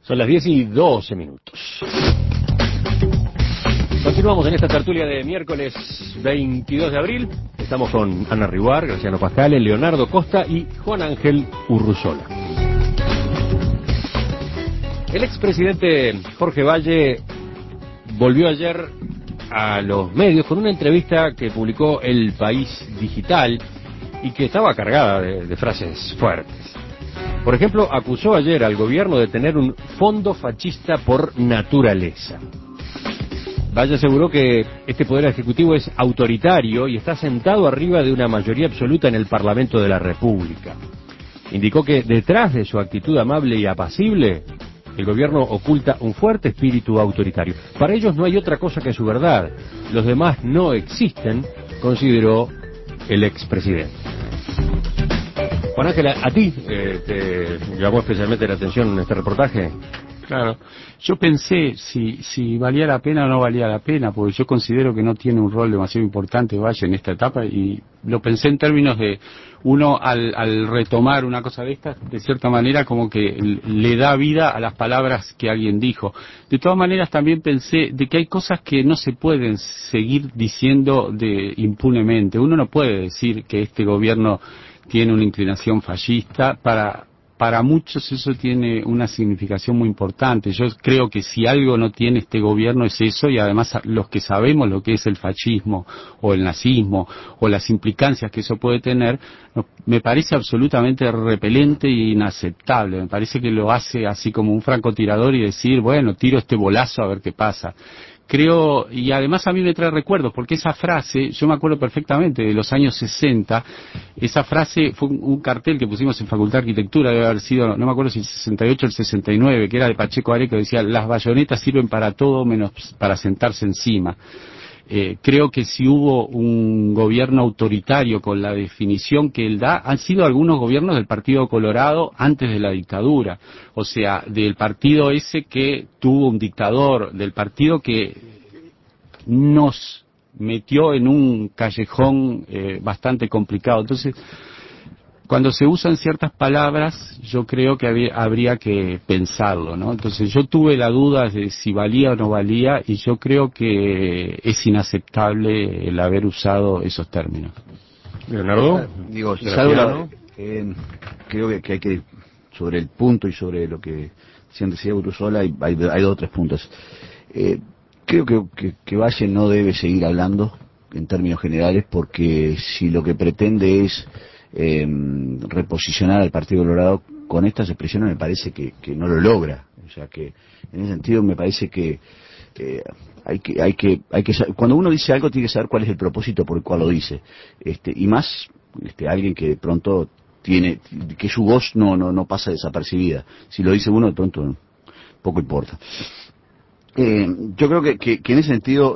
Son las 10:12. Continuamos en esta tertulia de miércoles 22 de abril. Estamos con Ana Ribar, Graciano Pascale, Leonardo Costa y Juan Ángel Urruzola. El expresidente Jorge Valle volvió ayer a los medios con una entrevista que publicó El País Digital y que estaba cargada de frases fuertes. Por ejemplo, acusó ayer al gobierno de tener un fondo fascista por naturaleza. Valle aseguró que este poder ejecutivo es autoritario y está sentado arriba de una mayoría absoluta en el Parlamento de la República. Indicó que detrás de su actitud amable y apacible, el gobierno oculta un fuerte espíritu autoritario. Para ellos no hay otra cosa que su verdad. Los demás no existen, consideró el expresidente. Juan Ángel, ¿a ti te llamó especialmente la atención este reportaje? Claro, yo pensé si valía la pena o no valía la pena, porque yo considero que no tiene un rol demasiado importante Valle en esta etapa, y lo pensé en términos de uno al retomar una cosa de estas, de cierta manera como que le da vida a las palabras que alguien dijo. De todas maneras también pensé de que hay cosas que no se pueden seguir diciendo impunemente. Uno no puede decir que este gobierno tiene una inclinación fascista. Para muchos eso tiene una significación muy importante. Yo creo que si algo no tiene este gobierno es eso, y además los que sabemos lo que es el fascismo o el nazismo o las implicancias que eso puede tener, me parece absolutamente repelente e inaceptable. Me parece que lo hace así como un francotirador y decir, bueno, tiro este bolazo a ver qué pasa. Creo, y además a mí me trae recuerdos, porque esa frase, yo me acuerdo perfectamente de los años 60, esa frase fue un cartel que pusimos en Facultad de Arquitectura, debe haber sido, no me acuerdo si el 68 o el 69, que era de Pacheco Areco, que decía, las bayonetas sirven para todo menos para sentarse encima. Creo que si hubo un gobierno autoritario con la definición que él da, han sido algunos gobiernos del Partido Colorado antes de la dictadura. O sea, del partido ese que tuvo un dictador, del partido que nos metió en un callejón bastante complicado. Entonces, cuando se usan ciertas palabras, yo creo que habría que pensarlo, ¿no? Entonces yo tuve la duda de si valía o no valía, y yo creo que es inaceptable el haber usado esos términos. Leonardo, digo, creo que hay que, sobre el punto y sobre lo que decía Urruzola, hay dos o tres puntos. Creo que Valle no debe seguir hablando en términos generales, porque si lo que pretende es reposicionar al Partido Colorado con estas expresiones, me parece que no lo logra. O sea que en ese sentido me parece que hay que cuando uno dice algo tiene que saber cuál es el propósito por el cual lo dice, y más alguien que de pronto tiene que su voz no pasa desapercibida. Si lo dice uno, de pronto poco importa. Yo creo que en ese sentido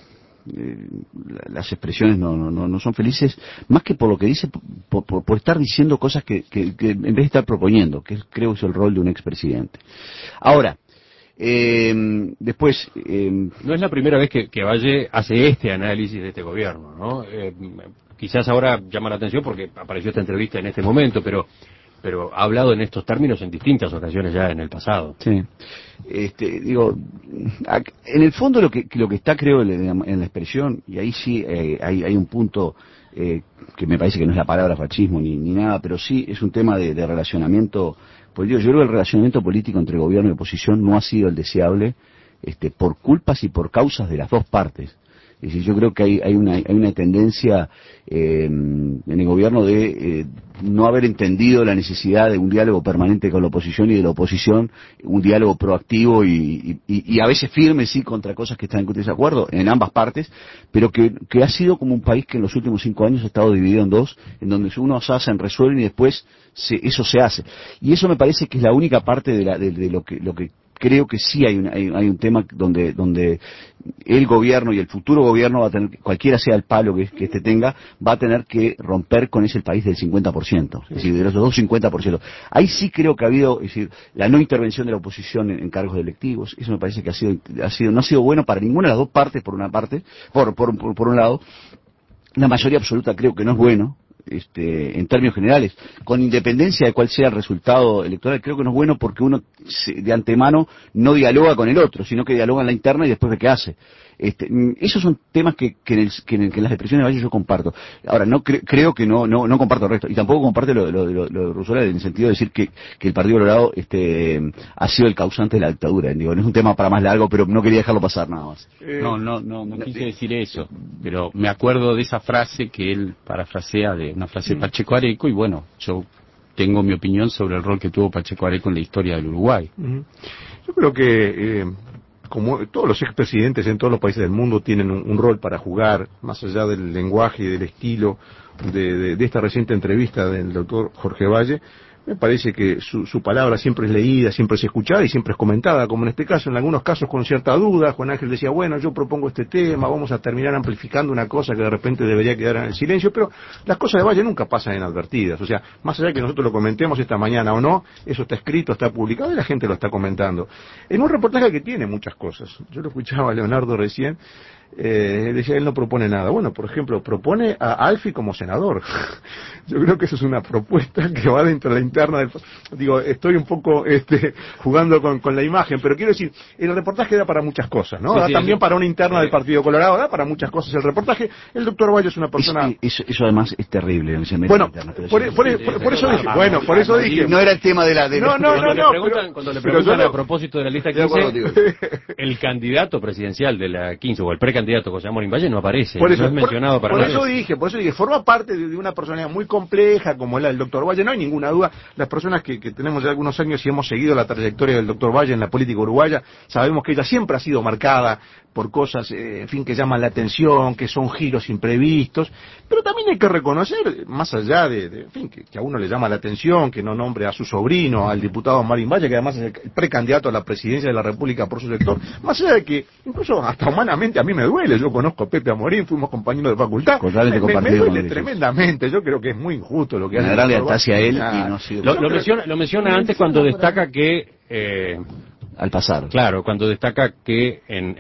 las expresiones no son felices, más que por lo que dice, por estar diciendo cosas que en vez de estar proponiendo, que creo es el rol de un expresidente. Ahora, después... no es la primera vez que Valle hace este análisis de este gobierno, ¿no? Quizás ahora llama la atención porque apareció esta entrevista en este momento, pero ha hablado en estos términos en distintas ocasiones ya en el pasado. Sí. Digo, en el fondo lo que está, creo, en la expresión, y ahí sí hay un punto que me parece que no es la palabra fascismo ni nada, pero sí es un tema de relacionamiento. Pues yo creo que el relacionamiento político entre gobierno y oposición no ha sido el deseable, por culpas y por causas de las dos partes. Es decir, yo creo que hay una tendencia en el gobierno de no haber entendido la necesidad de un diálogo permanente con la oposición, y de la oposición un diálogo proactivo y a veces firme, sí, contra cosas que están en desacuerdo en ambas partes, pero que ha sido como un país que en los últimos 5 años ha estado dividido en dos, en donde unos hacen, resuelven y después eso se hace. Y eso me parece que es la única parte de lo que creo que sí hay un tema donde el gobierno y el futuro gobierno va a tener, cualquiera sea el palo que este tenga, va a tener que romper con ese país del 50%, es decir, de los dos 50%. Ahí sí creo que ha habido, es decir, la no intervención de la oposición en cargos electivos. Eso me parece que no ha sido bueno para ninguna de las dos partes, por un lado. La mayoría absoluta creo que no es bueno. en términos generales, con independencia de cuál sea el resultado electoral. Creo que no es bueno porque uno de antemano no dialoga con el otro, sino que dialoga en la interna y después ve qué hace. Esos son temas que en las expresiones de Valle yo comparto. Ahora, no creo que no comparto el resto, y tampoco comparto lo de Ruzola en el sentido de decir que el Partido Colorado ha sido el causante de la dictadura. Digo, no es un tema para más largo, pero no quería dejarlo pasar nada más. No quise decir eso, pero me acuerdo de esa frase que él parafrasea, de una frase de Pacheco Areco, y bueno, yo tengo mi opinión sobre el rol que tuvo Pacheco Areco en la historia del Uruguay. Yo creo que como todos los expresidentes en todos los países del mundo tienen un rol para jugar, más allá del lenguaje y del estilo de esta reciente entrevista del doctor Jorge Valle. Me parece que su palabra siempre es leída, siempre es escuchada y siempre es comentada, como en este caso, en algunos casos con cierta duda. Juan Ángel decía, bueno, yo propongo este tema, vamos a terminar amplificando una cosa que de repente debería quedar en el silencio, pero las cosas de Valle nunca pasan inadvertidas. O sea, más allá de que nosotros lo comentemos esta mañana o no, eso está escrito, está publicado y la gente lo está comentando. En un reportaje que tiene muchas cosas. Yo lo escuchaba a Leonardo recién. Decía, él no propone nada. Bueno, por ejemplo, propone a Alfi como senador. Yo creo que eso es una propuesta que va dentro de la interna del... Digo, estoy un poco jugando con la imagen, pero quiero decir, el reportaje da para muchas cosas, ¿no? Da también para una interna del Partido Colorado, da para muchas cosas el reportaje. El doctor Valle es una persona... Eso además es terrible. Bueno, por eso dije, por eso dije... No era el tema de la... Cuando le preguntan a propósito de la lista 15, el candidato presidencial de la 15 o el precandidato José Amorín Valle no aparece, no es mencionado para nada. Por eso dije, forma parte de una personalidad muy compleja como la del doctor Valle, no hay ninguna duda. Las personas que tenemos ya algunos años y hemos seguido la trayectoria del doctor Valle en la política uruguaya, sabemos que ella siempre ha sido marcada por cosas, en fin, que llaman la atención, que son giros imprevistos, pero también hay que reconocer, más allá en fin, que a uno le llama la atención, que no nombre a su sobrino, al diputado Amorín Valle, que además es el precandidato a la presidencia de la República por su sector, más allá de que, incluso hasta humanamente a mí me duele, yo conozco a Pepe Amorín, fuimos compañeros de facultad, me duele tremendamente, yo creo que es muy injusto lo que hace. Hacia él y no lo menciona antes cuando destaca que... al pasar. Claro, cuando destaca que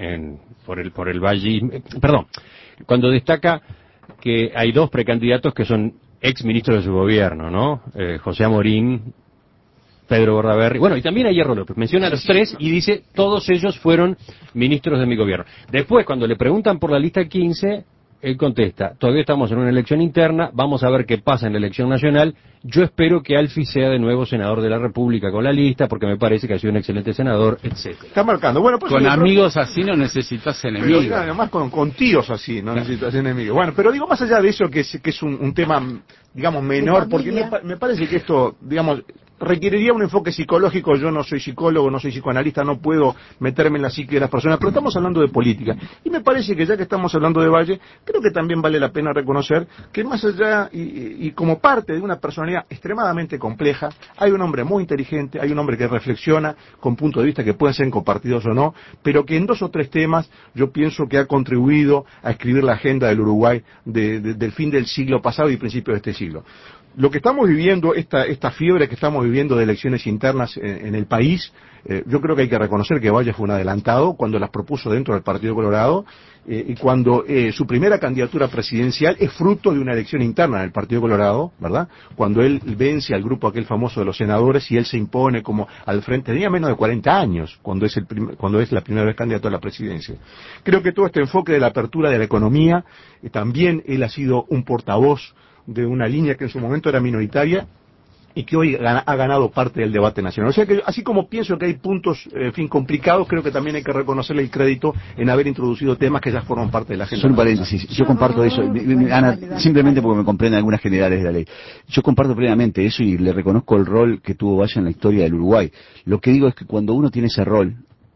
por el Valle, perdón, cuando destaca que hay dos precandidatos que son ex ministros de su gobierno, ¿no? José Amorín, Pedro Bordaberry, bueno, y también a Hierro López, menciona a los tres y dice, todos ellos fueron ministros de mi gobierno. Después, cuando le preguntan por la lista 15, él contesta, todavía estamos en una elección interna, vamos a ver qué pasa en la elección nacional, yo espero que Alfi sea de nuevo senador de la República con la lista, porque me parece que ha sido un excelente senador, etcétera. Está marcando. Bueno, pues con amigos así no necesitas enemigos. Pero, además con tíos así no necesitas enemigos. Bueno, pero digo, más allá de eso, que es un tema, digamos, menor, porque me parece que esto, digamos, requeriría un enfoque psicológico. Yo no soy psicólogo, no soy psicoanalista, no puedo meterme en la psique de las personas, pero estamos hablando de política. Y me parece que ya que estamos hablando de Valle, creo que también vale la pena reconocer que más allá y como parte de una personalidad extremadamente compleja, hay un hombre muy inteligente, hay un hombre que reflexiona con puntos de vista que pueden ser compartidos o no, pero que en 2 o 3 temas yo pienso que ha contribuido a escribir la agenda del Uruguay del fin del siglo pasado y principios de este siglo. Lo que estamos viviendo, esta fiebre que estamos viviendo de elecciones internas en el país, yo creo que hay que reconocer que Valle fue un adelantado cuando las propuso dentro del Partido Colorado y cuando su primera candidatura presidencial es fruto de una elección interna en el Partido Colorado, ¿verdad? Cuando él vence al grupo aquel famoso de los senadores y él se impone como al frente, tenía menos de 40 años cuando es la primera vez candidato a la presidencia. Creo que todo este enfoque de la apertura de la economía, también él ha sido un portavoz de una línea que en su momento era minoritaria y que hoy ha ganado parte del debate nacional. O sea que, así como pienso que hay puntos, en fin, complicados, creo que también hay que reconocerle el crédito en haber introducido temas que ya forman parte de la agenda. Solo un paréntesis, yo comparto eso, Ana, simplemente porque me comprenden algunas generales de la ley. Yo comparto plenamente eso y le reconozco el rol que tuvo Valle en la historia del Uruguay. Lo que digo es que cuando uno tiene ese rol,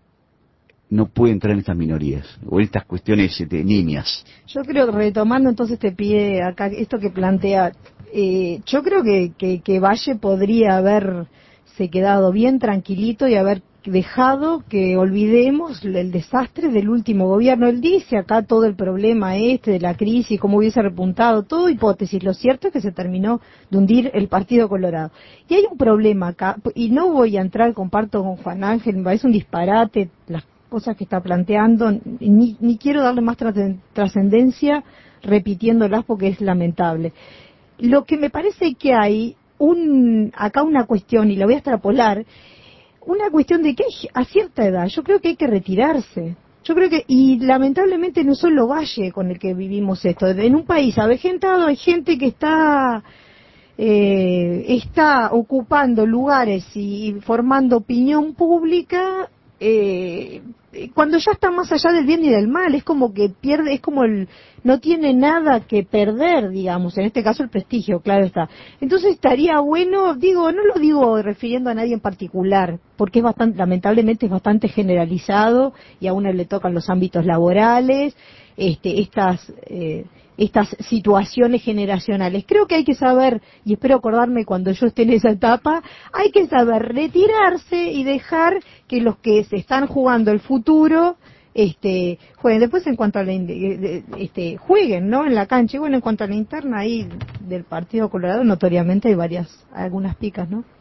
no puede entrar en estas minorías o en estas cuestiones niñas. Yo creo, retomando entonces te pide acá esto que plantea, yo creo que Valle podría haberse quedado bien tranquilito y haber dejado que olvidemos el desastre del último gobierno. Él dice acá todo el problema de la crisis, cómo hubiese repuntado, todo hipótesis. Lo cierto es que se terminó de hundir el Partido Colorado. Y hay un problema acá, y no voy a entrar, comparto con Juan Ángel, me parece un disparate las cosas que está planteando, ni quiero darle más trascendencia repitiéndolas porque es lamentable. lo que me parece que hay acá una cuestión, y la voy a extrapolar, una cuestión de que a cierta edad yo creo que hay que retirarse. Yo creo que, y lamentablemente no solo Valle con el que vivimos esto, en un país avejentado hay gente que está ocupando lugares y formando opinión pública cuando ya está más allá del bien y del mal, es como que pierde, es como no tiene nada que perder, digamos, en este caso el prestigio, claro está. Entonces estaría bueno, no lo digo refiriendo a nadie en particular, porque lamentablemente es bastante generalizado y a uno le tocan los ámbitos laborales, estas situaciones generacionales. Creo que hay que saber, y espero acordarme cuando yo esté en esa etapa, hay que saber retirarse y dejar que los que se están jugando el futuro jueguen. Después en cuanto a jueguen, ¿no? En la cancha. Y bueno, en cuanto a la interna ahí del Partido Colorado, notoriamente hay algunas picas, ¿no?